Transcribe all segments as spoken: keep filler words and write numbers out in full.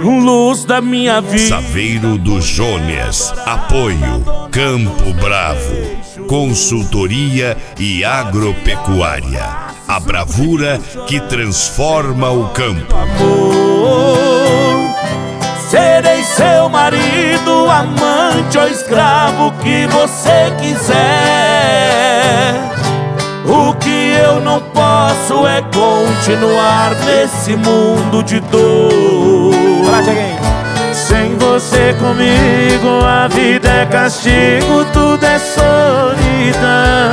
luz da minha vida. Saveiro do Jones. Apoio Campo Bravo. Consultoria e agropecuária. A bravura que transforma o campo. Amor, serei seu marido, amante ou escravo que você quiser. O que eu não posso é continuar nesse mundo de dor. Sem você comigo a vida é castigo, tudo é solidão.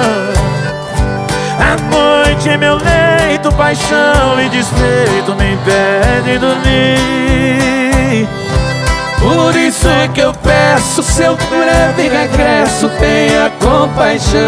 A noite é meu leito, paixão e despeito me impedem dormir. Por isso é que eu peço seu breve regresso, tenha compaixão.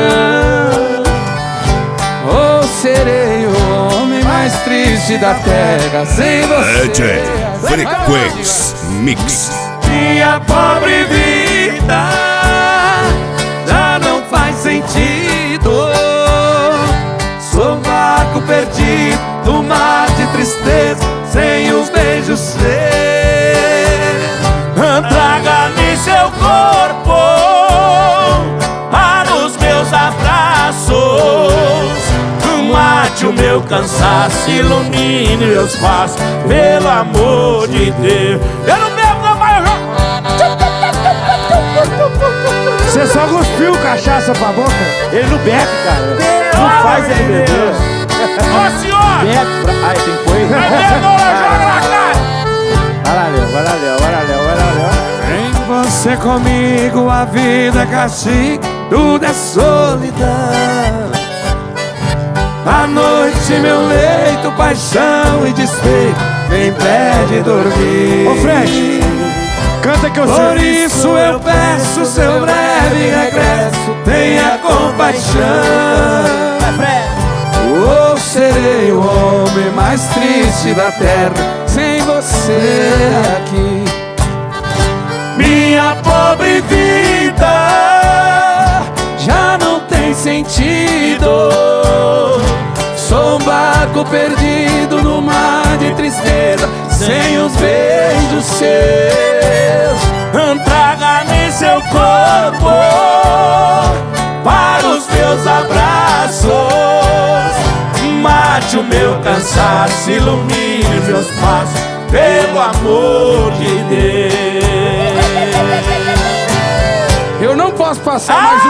Ou serei o homem mais triste da terra sem você. D J Frequência Mix. Minha pobre vida já não faz sentido. Sou um barco perdido no mar de tristeza, sem os beijos seus. Traga-me seu corpo para os meus abraços. Mate o meu cansaço, ilumine meus passos, pelo amor de Deus. Eu não bebo, não vai. Você só cuspiu cachaça pra boca? Ele não bebe, cara. Não Não faz ele beber. Ô senhor! Bebe pra... Ai, tem coisa. Vai beber, joga na cara! Vai lá, Léo, vai lá, Léo, vai lá, Léo, vai lá, Léo. Vem você comigo, a vida é castigo, tudo é solidão. A noite, meu leito, paixão e despeito me impede dormir. Ô Fred, canta que eu sei. Por isso eu peço seu breve regresso, tenha compaixão. Ou serei o homem mais triste da terra sem você aqui. Minha pobre vida já não tem sentido. Sou um barco perdido no mar de tristeza, sem os beijos seus. Traga-me seu corpo para os meus abraços. Mate o meu cansaço, ilumine meus passos, pelo amor de Deus. Eu não posso passar mais um.